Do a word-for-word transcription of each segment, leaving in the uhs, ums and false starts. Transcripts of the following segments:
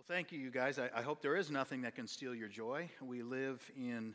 Thank you, you guys. I, I hope there is nothing that can steal your joy. We live in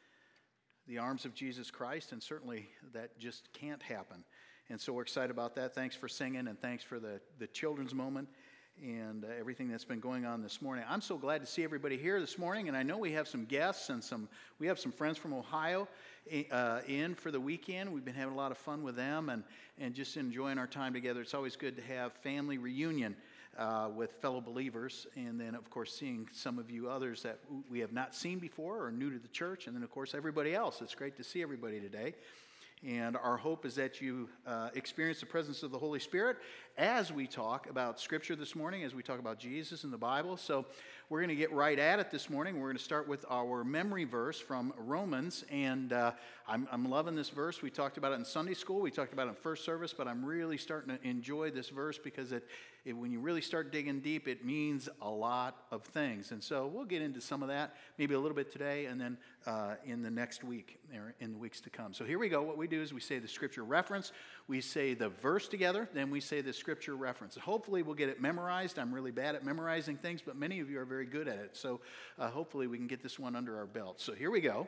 the arms of Jesus Christ, and certainly that just can't happen. And so we're excited about that. Thanks for singing, and thanks for the, the children's moment and uh, everything that's been going on this morning. I'm so glad to see everybody here this morning, and I know we have some guests and some we have some friends from Ohio uh, in for the weekend. We've been having a lot of fun with them and, and just enjoying our time together. It's always good to have family reunion Uh, with fellow believers, and then of course seeing some of you others that we have not seen before or new to the church, and then of course everybody else. It's great to see everybody today, and our hope is that you uh, experience the presence of the Holy Spirit as we talk about Scripture this morning, as we talk about Jesus and the Bible. So we're going to get right at it this morning. We're going to start with our memory verse from Romans, and uh, I'm, I'm loving this verse. We talked about it in Sunday school. We talked about it in first service, but I'm really starting to enjoy this verse because it, it when you really start digging deep, it means a lot of things. And so we'll get into some of that, maybe a little bit today, and then uh, in the next week, or in the weeks to come. So here we go. What we do is we say the Scripture reference, we say the verse together, then we say the Scripture reference. Hopefully we'll get it memorized. I'm really bad at memorizing things, but many of you are very good at it. So uh, hopefully we can get this one under our belt. So here we go.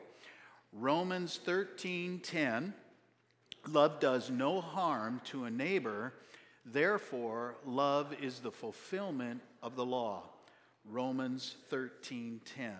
Romans thirteen ten. Love does no harm to a neighbor. Therefore, love is the fulfillment of the law. Romans thirteen ten.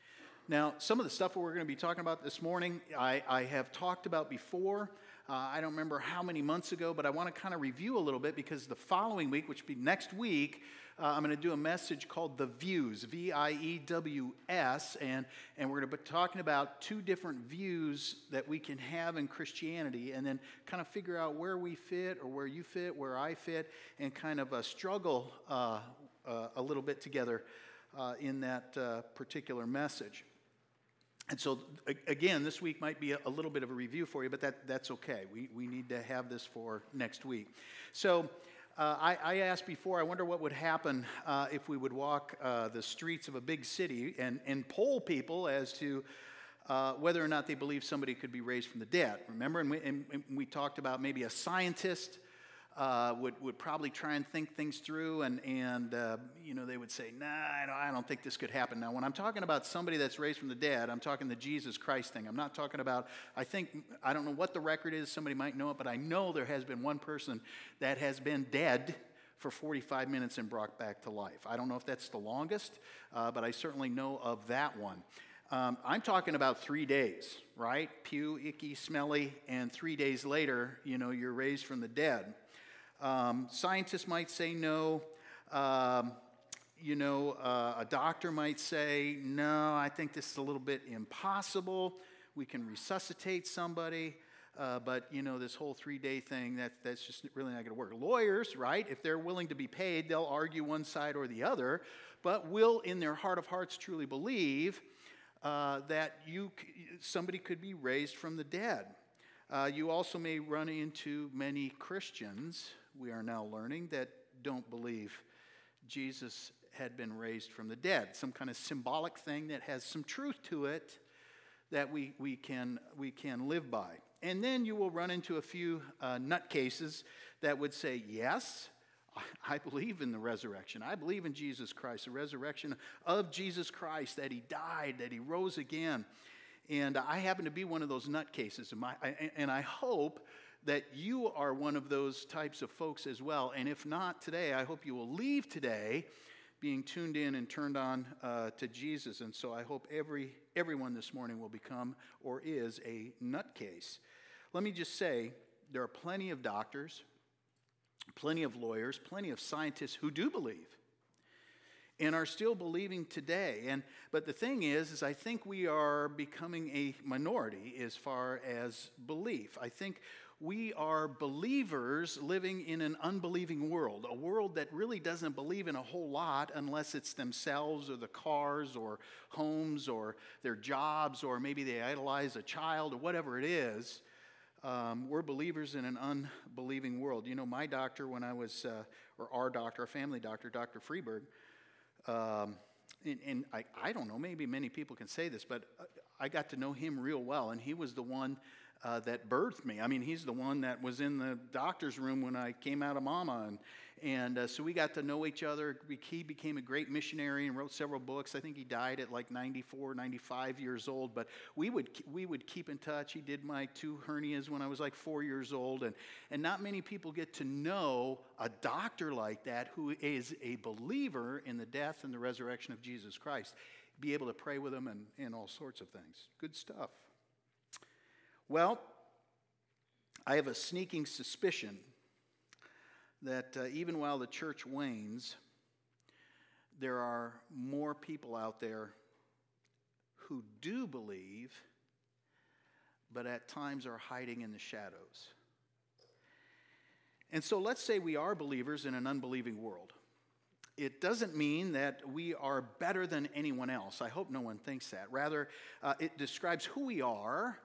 Now, some of the stuff we're going to be talking about this morning, I, I have talked about before. Uh, I don't remember how many months ago, but I want to kind of review a little bit because the following week, which will be next week, uh, I'm going to do a message called The Views, V I E W S, and, and we're going to be talking about two different views that we can have in Christianity, and then kind of figure out where we fit or where you fit, where I fit, and kind of uh, struggle uh, uh, a little bit together uh, in that uh, particular message. And so, again, this week might be a little bit of a review for you, but that, that's okay. We, we need to have this for next week. So uh, I, I asked before, I wonder what would happen uh, if we would walk uh, the streets of a big city and, and poll people as to uh, whether or not they believe somebody could be raised from the dead. Remember, and we, and we talked about maybe a scientist Uh, would would probably try and think things through, and and uh, you know, they would say, nah, I don't, I don't think this could happen. Now, when I'm talking about somebody that's raised from the dead, I'm talking the Jesus Christ thing. I'm not talking about, I think, I don't know what the record is. Somebody might know it, but I know there has been one person that has been dead for forty-five minutes and brought back to life. I don't know if that's the longest, uh, but I certainly know of that one. Um, I'm talking about three days, right? Pew, icky, smelly, and three days later, you know, you're raised from the dead. Um, scientists might say no. Um, you know, uh, a doctor might say, no, I think this is a little bit impossible. We can resuscitate somebody. Uh, but, you know, this whole three-day thing, that, that's just really not going to work. Lawyers, right, if they're willing to be paid, they'll argue one side or the other, but will, in their heart of hearts, truly believe uh, that you somebody could be raised from the dead. Uh, you also may run into many Christians, we are now learning, that don't believe Jesus had been raised from the dead. Some kind of symbolic thing that has some truth to it that we, we, can, we can live by. And then you will run into a few uh, nutcases that would say, yes, I believe in the resurrection. I believe in Jesus Christ, the resurrection of Jesus Christ, that he died, that he rose again. And I happen to be one of those nutcases, and I hope that you are one of those types of folks as well. And if not today, I hope you will leave today being tuned in and turned on uh, to Jesus. And so I hope every everyone this morning will become or is a nutcase. Let me just say, there are plenty of doctors, plenty of lawyers, plenty of scientists who do believe and are still believing today. And but the thing is, is I think we are becoming a minority as far as belief. I think we are believers living in an unbelieving world, a world that really doesn't believe in a whole lot unless it's themselves or the cars or homes or their jobs, or maybe they idolize a child or whatever it is. Um, we're believers in an unbelieving world. You know, my doctor when I was, uh, or our doctor, our family doctor, Doctor Freeberg, Um, and, and I, I don't know, maybe many people can say this, but I got to know him real well, and he was the one uh, that birthed me. I mean, he's the one that was in the doctor's room when I came out of mama. And, and uh, so we got to know each other. He became a great missionary and wrote several books. I think he died at like ninety-four, ninety-five years old. But we would we would keep in touch. He did my two hernias when I was like four years old. And, and not many people get to know a doctor like that who is a believer in the death and the resurrection of Jesus Christ. Be able to pray with him and, and all sorts of things. Good stuff. Well, I have a sneaking suspicion that uh, even while the church wanes, there are more people out there who do believe, but at times are hiding in the shadows. And so let's say we are believers in an unbelieving world. It doesn't mean that we are better than anyone else. I hope no one thinks that. Rather, uh, it describes who we are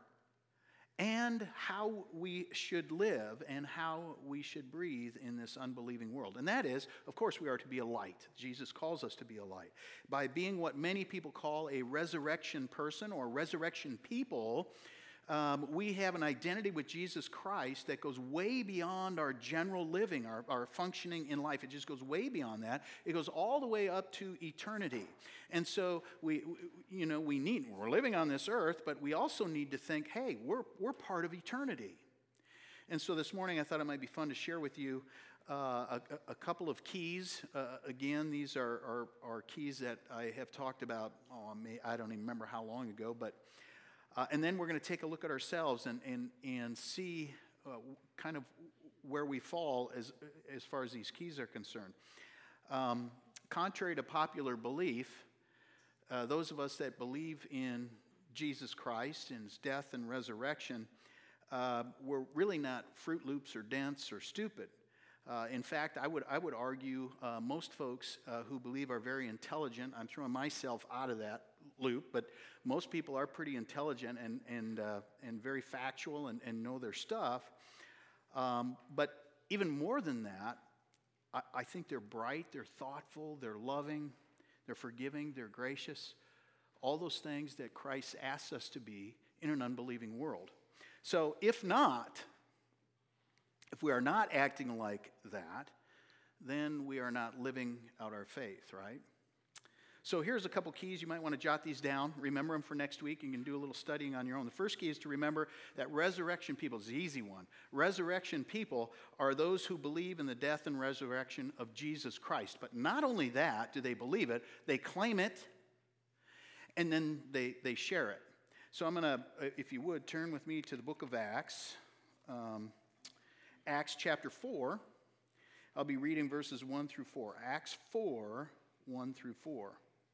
and how we should live and how we should breathe in this unbelieving world. And that is, of course, we are to be a light. Jesus calls us to be a light. By being what many people call a resurrection person or resurrection people, um, we have an identity with Jesus Christ that goes way beyond our general living, our, our functioning in life. It just goes way beyond that. It goes all the way up to eternity. And so we, you know, we need, we're living on this earth, but we also need to think, hey, we're, we're part of eternity. And so this morning I thought it might be fun to share with you uh, a, a couple of keys. Uh, again, these are, are, are keys that I have talked about, oh, I don't even remember how long ago, but Uh, and then we're going to take a look at ourselves and, and, and see uh, kind of where we fall as, as far as these keys are concerned. Um, contrary to popular belief, uh, those of us that believe in Jesus Christ and his death and resurrection, uh, we're really not Fruit Loops or dense or stupid. Uh, in fact, I would, I would argue uh, most folks uh, who believe are very intelligent. I'm throwing myself out of that loop, but most people are pretty intelligent and and uh, and very factual and, and know their stuff. Um, but even more than that, I, I think they're bright, they're thoughtful, they're loving, they're forgiving, they're gracious. All those things that Christ asks us to be in an unbelieving world. So if not, if we are not acting like that, then we are not living out our faith, right? So here's a couple keys. You might want to jot these down. Remember them for next week. You can do a little studying on your own. The first key is to remember that resurrection people is the easy one. Resurrection people are those who believe in the death and resurrection of Jesus Christ. But not only that do they believe it, they claim it, and then they, they share it. So I'm going to, if you would, turn with me to the book of Acts. Um, Acts chapter four. I'll be reading verses one through four. Acts four, one through four.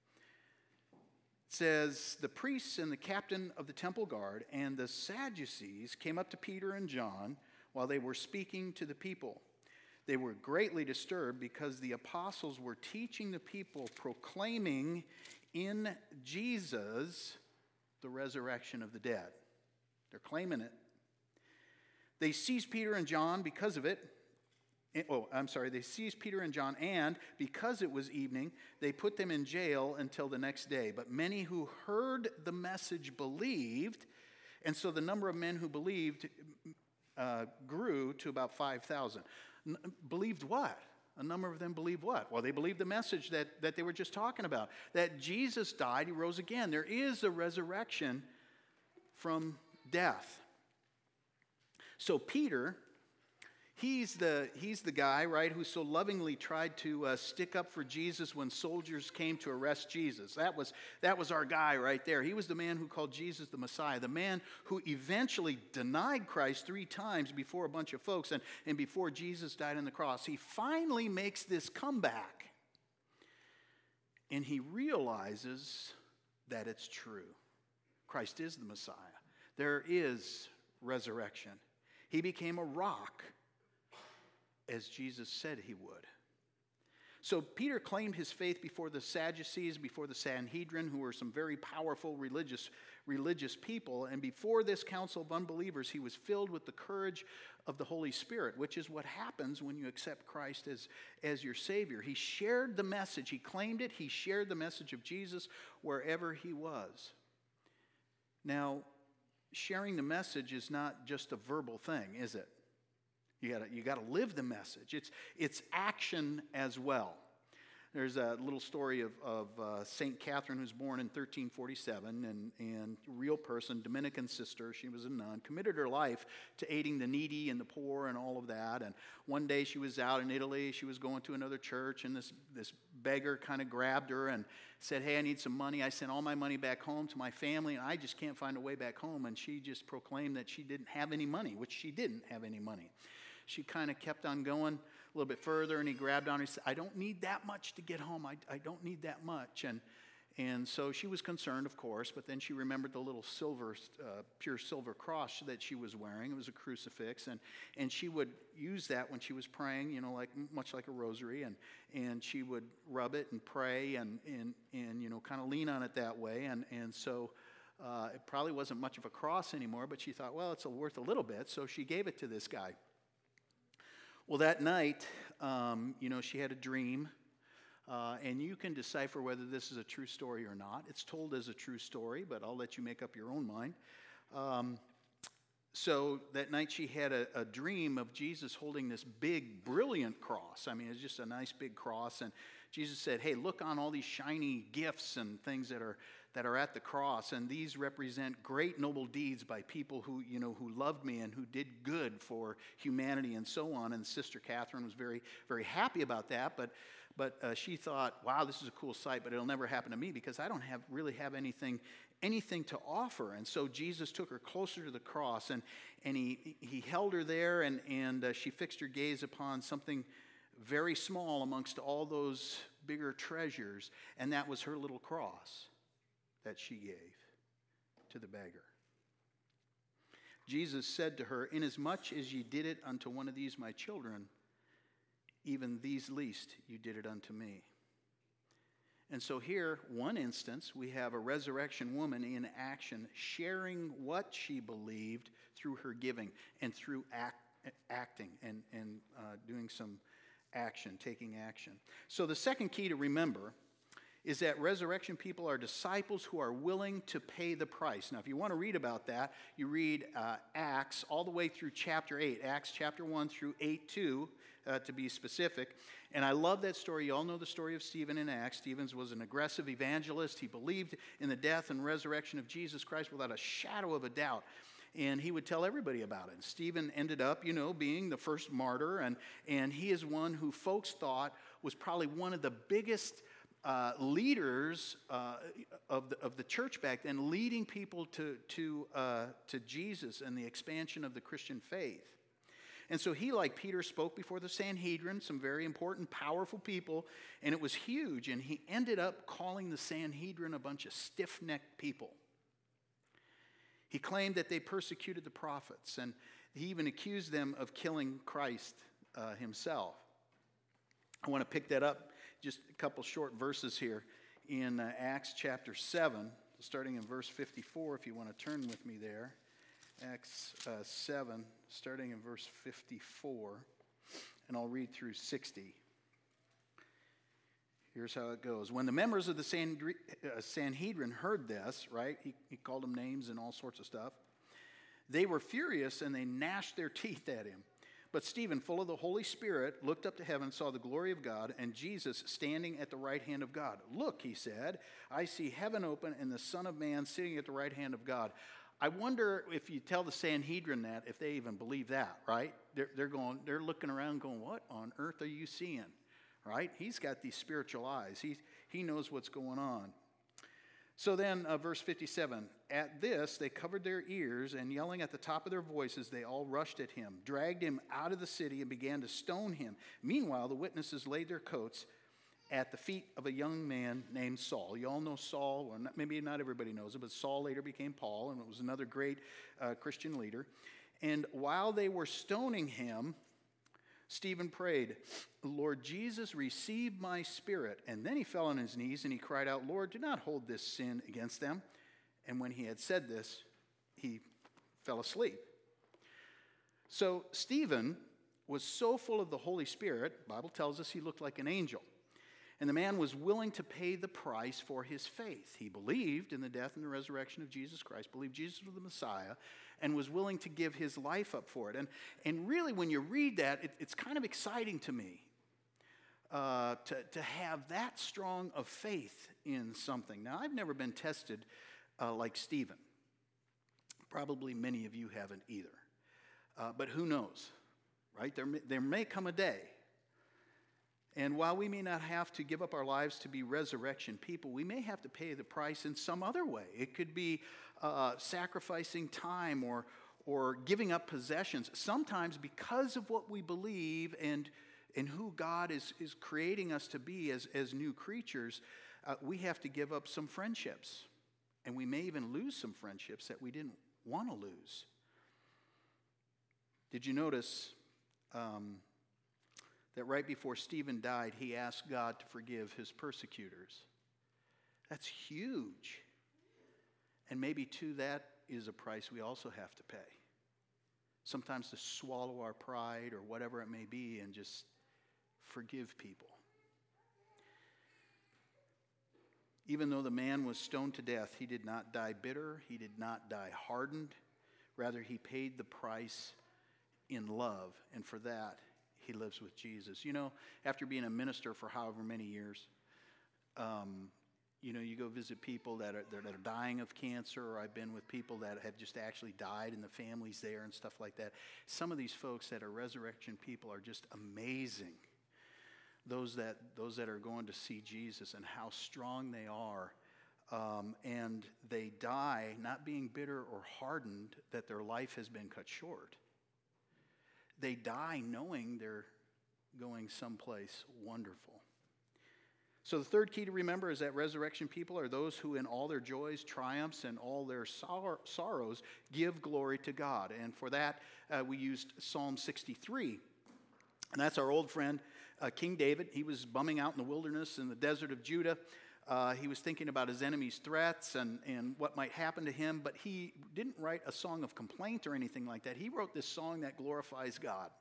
It says, the priests and the captain of the temple guard and the Sadducees came up to Peter and John while they were speaking to the people. They were greatly disturbed because the apostles were teaching the people, proclaiming in Jesus the resurrection of the dead. They're claiming it. They seized Peter and John because of it. Oh, I'm sorry, they seized Peter and John, and because it was evening, they put them in jail until the next day. But many who heard the message believed, and so the number of men who believed uh, grew to about five thousand. N- believed what? A number of them believed what? Well, they believed the message that, that they were just talking about, that Jesus died, he rose again. There is a resurrection from death. So Peter, he's the, he's the guy, right, who so lovingly tried to uh, stick up for Jesus when soldiers came to arrest Jesus. That was, that was our guy right there. He was the man who called Jesus the Messiah, the man who eventually denied Christ three times before a bunch of folks and, and before Jesus died on the cross. He finally makes this comeback, and he realizes that it's true. Christ is the Messiah. There is resurrection. He became a rock, as Jesus said he would. So Peter claimed his faith before the Sadducees, before the Sanhedrin, who were some very powerful religious, religious people. And before this council of unbelievers, he was filled with the courage of the Holy Spirit, which is what happens when you accept Christ as, as your Savior. He shared the message. He claimed it. He shared the message of Jesus wherever he was. Now, sharing the message is not just a verbal thing, is it? You gotta, you gotta live the message. It's, it's action as well. There's a little story of, of uh, Saint Catherine, who's born in thirteen forty-seven, and, and real person, Dominican sister. She was a nun, committed her life to aiding the needy and the poor and all of that. And one day she was out in Italy. She was going to another church, and this, this beggar kind of grabbed her and said, "Hey, I need some money. I sent all my money back home to my family, and I just can't find a way back home." And she just proclaimed that she didn't have any money, which she didn't have any money. She kind of kept on going a little bit further, and he grabbed on her and said, "I don't need that much to get home. I, I don't need that much." And, and so she was concerned, of course, but then she remembered the little silver, uh, pure silver cross that she was wearing. It was a crucifix, and, and she would use that when she was praying, you know, like much like a rosary, and, and she would rub it and pray and, and, and you know, kind of lean on it that way. And, and so uh, it probably wasn't much of a cross anymore, but she thought, well, it's worth a little bit, so she gave it to this guy. Well, that night, um, you know, she had a dream, uh, and you can decipher whether this is a true story or not. It's told as a true story, but I'll let you make up your own mind. Um, so that night she had a, a dream of Jesus holding this big, brilliant cross. I mean, it's just a nice big cross, and Jesus said, "Hey, look on all these shiny gifts and things that are that are at the cross, and these represent great noble deeds by people who, you know, who loved me and who did good for humanity," and so on. And Sister Catherine was very, very happy about that, but but uh, she thought, wow, this is a cool sight, but it'll never happen to me because I don't have really have anything anything to offer. And so Jesus took her closer to the cross, and and he he held her there, and and uh, she fixed her gaze upon something very small amongst all those bigger treasures, and that was her little cross that she gave to the beggar. Jesus said to her, "Inasmuch as ye did it unto one of these my children, even these least you did it unto me." And so here, one instance, we have a resurrection woman in action, sharing what she believed through her giving and through act, acting and, and uh, doing some action, taking action. So the second key to remember is that resurrection people are disciples who are willing to pay the price. Now, if you want to read about that, you read uh, Acts all the way through chapter eight, Acts chapter one through eight two, uh, to be specific. And I love that story. You all know the story of Stephen in Acts. Stephen was an aggressive evangelist. He believed in the death and resurrection of Jesus Christ without a shadow of a doubt. And he would tell everybody about it. And Stephen ended up, you know, being the first martyr. And, and he is one who folks thought was probably one of the biggest Uh, leaders uh, of, the, of the church back then, leading people to, to, uh, to Jesus and the expansion of the Christian faith. And so he, like Peter, spoke before the Sanhedrin, some very important, powerful people, and it was huge. And he ended up calling the Sanhedrin a bunch of stiff-necked people. He claimed that they persecuted the prophets, and he even accused them of killing Christ uh, himself. I want to pick that up. Just a couple short verses here in uh, Acts chapter seven, starting in verse fifty-four, if you want to turn with me there. Acts uh, seven, starting in verse fifty-four, and I'll read through sixty. Here's how it goes. When the members of the Sanhedrin heard this, right, he, he called them names and all sorts of stuff, they were furious and they gnashed their teeth at him. But Stephen, full of the Holy Spirit, looked up to heaven, saw the glory of God, and Jesus standing at the right hand of God. "Look," he said, "I see heaven open and the Son of Man sitting at the right hand of God." I wonder if you tell the Sanhedrin that, if they even believe that, right? They're, they're going, they're looking around going, "What on earth are you seeing?" Right? He's got these spiritual eyes. He, he knows what's going on. So then, uh, verse fifty-seven, at this, they covered their ears, and yelling at the top of their voices, they all rushed at him, dragged him out of the city, and began to stone him. Meanwhile, the witnesses laid their coats at the feet of a young man named Saul. You all know Saul, or not, maybe not everybody knows it, but Saul later became Paul, and it was another great uh, Christian leader. And while they were stoning him, Stephen prayed, "Lord Jesus, receive my spirit." And then he fell on his knees and he cried out, "Lord, do not hold this sin against them." And when he had said this, he fell asleep. So Stephen was so full of the Holy Spirit, the Bible tells us he looked like an angel. And the man was willing to pay the price for his faith. He believed in the death and the resurrection of Jesus Christ, believed Jesus was the Messiah, and was willing to give his life up for it. And, and really, when you read that, it, it's kind of exciting to me uh, to, to have that strong of faith in something. Now, I've never been tested uh, like Stephen. Probably many of you haven't either. Uh, but who knows, right? There may, there may come a day. And while we may not have to give up our lives to be resurrection people, we may have to pay the price in some other way. It could be uh, sacrificing time or, or giving up possessions, sometimes because of what we believe and, and who God is, is creating us to be as, as new creatures. Uh, we have to give up some friendships. And we may even lose some friendships that we didn't want to lose. Did you notice um, that right before Stephen died, he asked God to forgive his persecutors? That's huge. And maybe, too, that is a price we also have to pay. Sometimes to swallow our pride or whatever it may be and just forgive people. Even though the man was stoned to death, he did not die bitter. He did not die hardened. Rather, he paid the price in love. And for that, he lives with Jesus. You know, after being a minister for however many years, um, you know, you go visit people that are, that are dying of cancer, or I've been with people that have just actually died and the families there and stuff like that. Some of these folks that are resurrection people are just amazing. Those that, those that are going to see Jesus and how strong they are. Um, and they die not being bitter or hardened that their life has been cut short. They die knowing they're going someplace wonderful. So the third key to remember is that resurrection people are those who in all their joys, triumphs, and all their sor- sorrows give glory to God. And for that, uh, we used Psalm sixty-three. And that's our old friend, uh, King David. He was bumming out in the wilderness in the desert of Judah. Uh, he was thinking about his enemies' threats and, and what might happen to him, but he didn't write a song of complaint or anything like that. He wrote this song that glorifies God.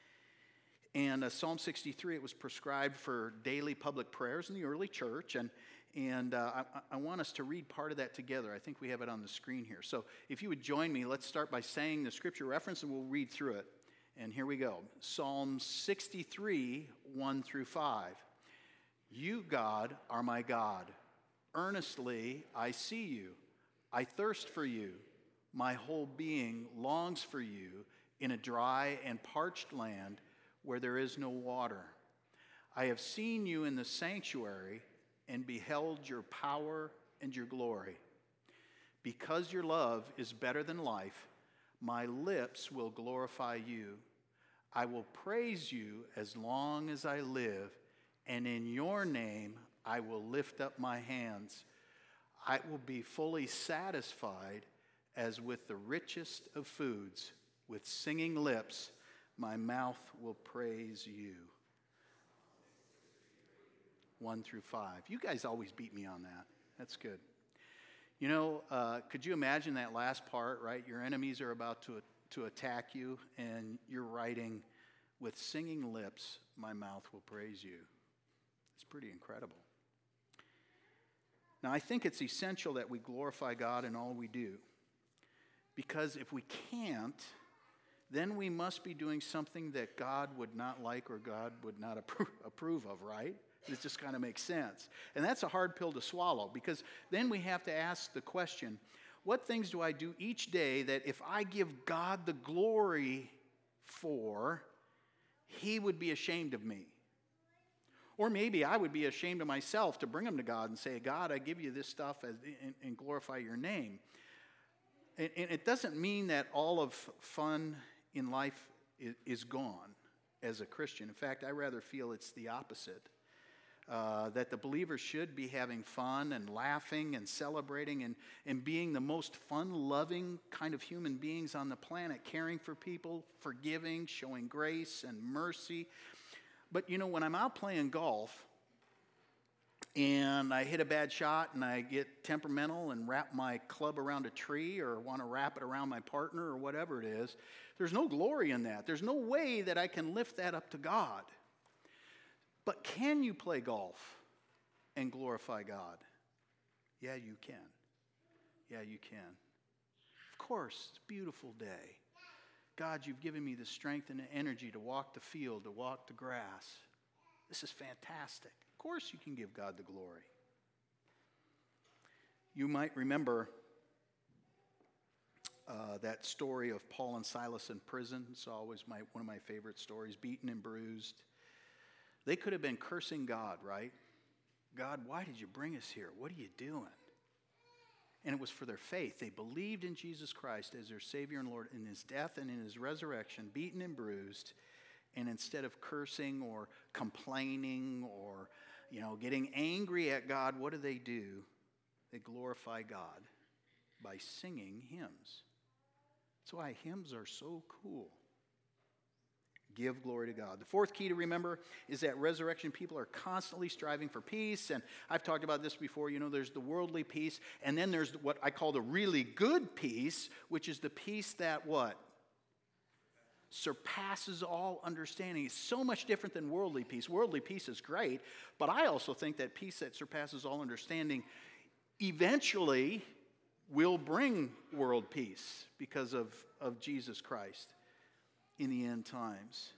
And uh, Psalm sixty-three, it was prescribed for daily public prayers in the early church, and, and uh, I, I want us to read part of that together. I think we have it on the screen here. So if you would join me, let's start by saying the scripture reference, and we'll read through it. And here we go. Psalm sixty-three, one through five. You, God, are my God. Earnestly I see you. I thirst for you. My whole being longs for you in a dry and parched land where there is no water. I have seen you in the sanctuary and beheld your power and your glory. Because your love is better than life, my lips will glorify you. I will praise you as long as I live, and in your name I will lift up my hands. I will be fully satisfied as with the richest of foods. With singing lips, my mouth will praise you. One through five. You guys always beat me on that. That's good. You know, uh, could you imagine that last part, right? Your enemies are about to, to attack you, and you're writing, with singing lips, my mouth will praise you. It's pretty incredible. Now, I think it's essential that we glorify God in all we do. Because if we can't, then we must be doing something that God would not like or God would not appro- approve of, right? It just kind of makes sense. And that's a hard pill to swallow, because then we have to ask the question, what things do I do each day that if I give God the glory for, he would be ashamed of me? Or maybe I would be ashamed of myself to bring them to God and say, God, I give you this stuff as, and, and glorify your name. And, and it doesn't mean that all of fun in life is, is gone as a Christian. In fact, I rather feel it's the opposite. Uh, that the believers should be having fun and laughing and celebrating and, and being the most fun-loving kind of human beings on the planet, caring for people, forgiving, showing grace and mercy. But, you know, when I'm out playing golf and I hit a bad shot and I get temperamental and wrap my club around a tree or want to wrap it around my partner or whatever it is, there's no glory in that. There's no way that I can lift that up to God. But can you play golf and glorify God? Yeah, you can. Yeah, you can. Of course, it's a beautiful day. God, you've given me the strength and the energy to walk the field, to walk the grass. This is fantastic. Of course you can give God the glory. You might remember uh, that story of Paul and Silas in prison. It's always my, one of my favorite stories, beaten and bruised. They could have been cursing God, right? God, why did you bring us here? What are you doing? And it was for their faith. They believed in Jesus Christ as their Savior and Lord in his death and in his resurrection, beaten and bruised. And instead of cursing or complaining or, you know, getting angry at God, what do they do? They glorify God by singing hymns. That's why hymns are so cool. Give glory to God. The fourth key to remember is that resurrection people are constantly striving for peace. And I've talked about this before. You know, there's the worldly peace. And then there's what I call the really good peace, which is the peace that what? Surpasses all understanding. It's so much different than worldly peace. Worldly peace is great. But I also think that peace that surpasses all understanding eventually will bring world peace because of, of Jesus Christ in the end times.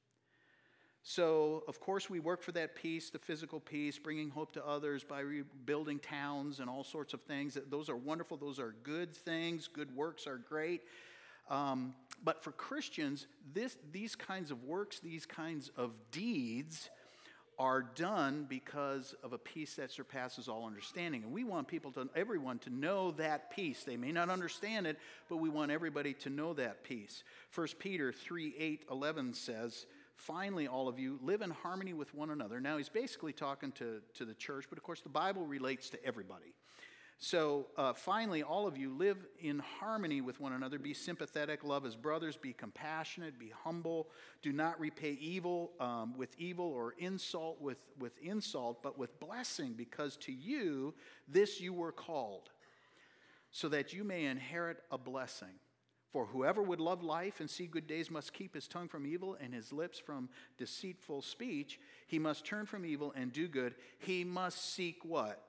So, of course, we work for that peace, the physical peace, bringing hope to others by rebuilding towns and all sorts of things. Those are wonderful. Those are good things. Good works are great. Um, but for Christians, this, these kinds of works, these kinds of deeds are done because of a peace that surpasses all understanding. And we want people to, everyone to know that peace. They may not understand it, but we want everybody to know that peace. First Peter three, eight, eleven says, finally, all of you, live in harmony with one another. Now, he's basically talking to, to the church, but of course the Bible relates to everybody. So, uh, finally, all of you, live in harmony with one another. Be sympathetic, love as brothers, be compassionate, be humble. Do not repay evil um, with evil or insult with, with insult, but with blessing, because to you this you were called, so that you may inherit a blessing. For whoever would love life and see good days must keep his tongue from evil and his lips from deceitful speech. He must turn from evil and do good. He must seek what?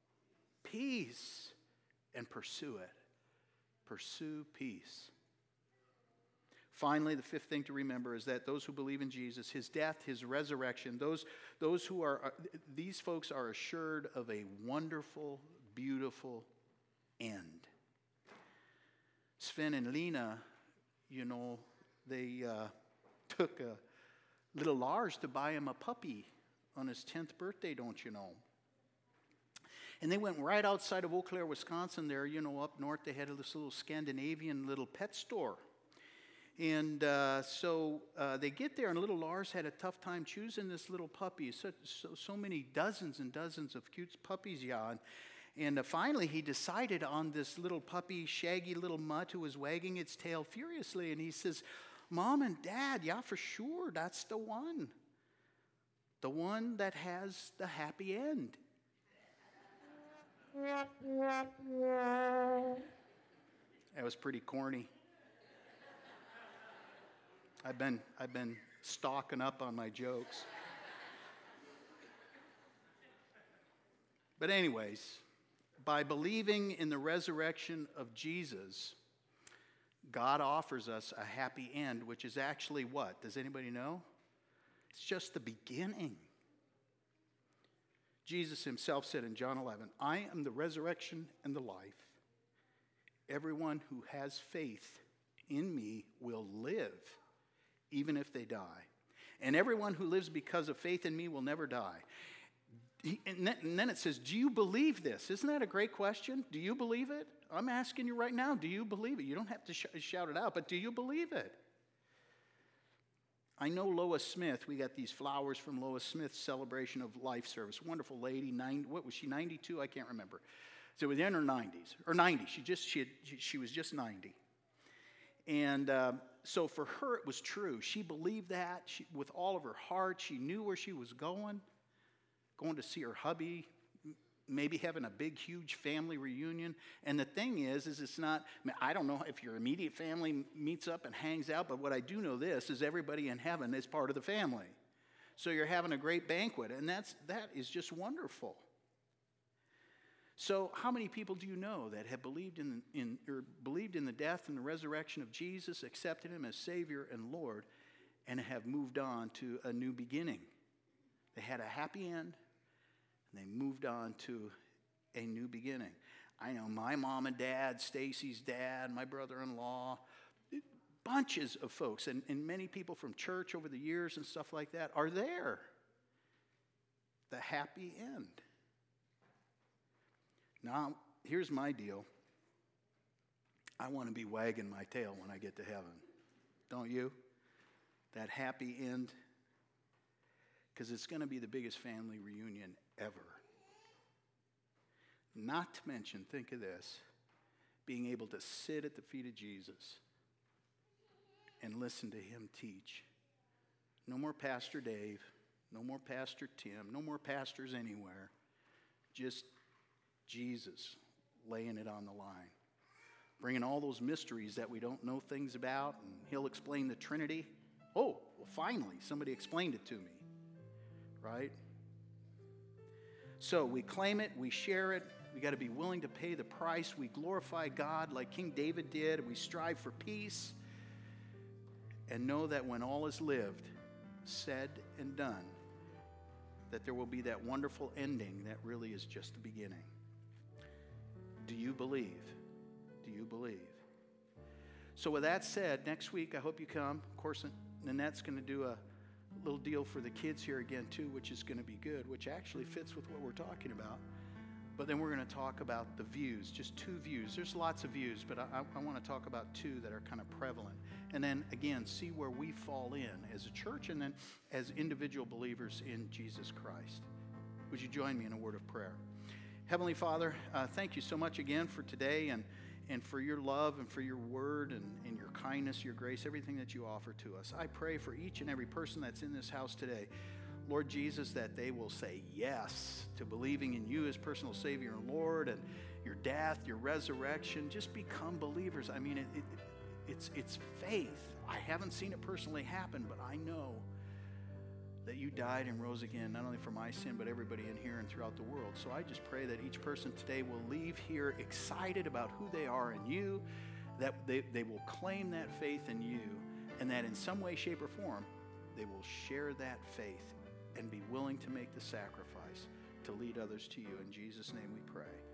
Peace, and pursue it. Pursue peace. Finally, the fifth thing to remember is that those who believe in Jesus, his death, his resurrection, those, those who are, these folks are assured of a wonderful, beautiful end. Sven and Lena, you know, they uh, took a little Lars to buy him a puppy on his tenth birthday, don't you know? And they went right outside of Eau Claire, Wisconsin there, you know, up north. They had this little Scandinavian little pet store. And uh, so uh, they get there, and little Lars had a tough time choosing this little puppy. So, so, so many dozens and dozens of cute puppies, yeah. And, and uh, finally he decided on this little puppy, shaggy little mutt who was wagging its tail furiously. And he says, Mom and Dad, yeah, for sure, that's the one. The one that has the happy end. That was pretty corny. I've been I've been stocking up on my jokes. But anyways, by believing in the resurrection of Jesus, God offers us a happy end, which is actually what? Does anybody know? It's just the beginning. Jesus himself said in John eleven, I am the resurrection and the life. Everyone who has faith in me will live, even if they die. And everyone who lives because of faith in me will never die. And then it says, do you believe this? Isn't that a great question? Do you believe it? I'm asking you right now, do you believe it? You don't have to sh- shout it out, but do you believe it? I know Lois Smith. We got these flowers from Lois Smith's celebration of life service. Wonderful lady. Nine, what was she, ninety-two? I can't remember. So it was in her nineties, or ninety. She just she, had, she, she was just ninety. And uh, so for her, it was true. She believed that she, with all of her heart. She knew where she was going, going to see her hubby, maybe having a big, huge family reunion. And the thing is, is it's not, I, mean, I don't know if your immediate family meets up and hangs out, but what I do know this is everybody in heaven is part of the family. So you're having a great banquet, and that's, that is just wonderful. So how many people do you know that have believed in, in, or believed in the death and the resurrection of Jesus, accepted him as Savior and Lord, and have moved on to a new beginning? They had a happy end, and they moved on to a new beginning. I know my mom and dad, Stacy's dad, my brother-in-law, bunches of folks, and, and many people from church over the years and stuff like that are there. The happy end. Now, here's my deal. I want to be wagging my tail when I get to heaven. Don't you? That happy end. Because it's going to be the biggest family reunion ever. Not to mention, think of this, being able to sit at the feet of Jesus and listen to him teach. No more Pastor Dave, no more Pastor Tim, no more pastors anywhere. Just Jesus laying it on the line. Bringing all those mysteries that we don't know things about, and he'll explain the Trinity. Oh, well, finally, somebody explained it to me. Right? So we claim it, we share it, we got to be willing to pay the price. We glorify God like King David did, and we strive for peace. And know that when all is lived, said, and done, that there will be that wonderful ending that really is just the beginning. Do you believe? Do you believe? So with that said, next week I hope you come. Of course, Nanette's going to do a little deal for the kids here again too, which is going to be good, which actually fits with what we're talking about. But then we're going to talk about the views, just two views. There's lots of views, but I, I want to talk about two that are kind of prevalent. And then, again, see where we fall in as a church and then as individual believers in Jesus Christ. Would you join me in a word of prayer? Heavenly Father, uh, thank you so much again for today and, and for your love and for your word and, and your kindness, your grace, everything that you offer to us. I pray for each and every person that's in this house today, Lord Jesus, that they will say yes to believing in you as personal Savior and Lord, and your death, your resurrection. Just become believers. I mean, it, it, it's, it's faith. I haven't seen it personally happen, but I know that you died and rose again, not only for my sin, but everybody in here and throughout the world. So I just pray that each person today will leave here excited about who they are in you, that they, they will claim that faith in you, and that in some way, shape, or form, they will share that faith and be willing to make the sacrifice to lead others to you. In Jesus' name we pray.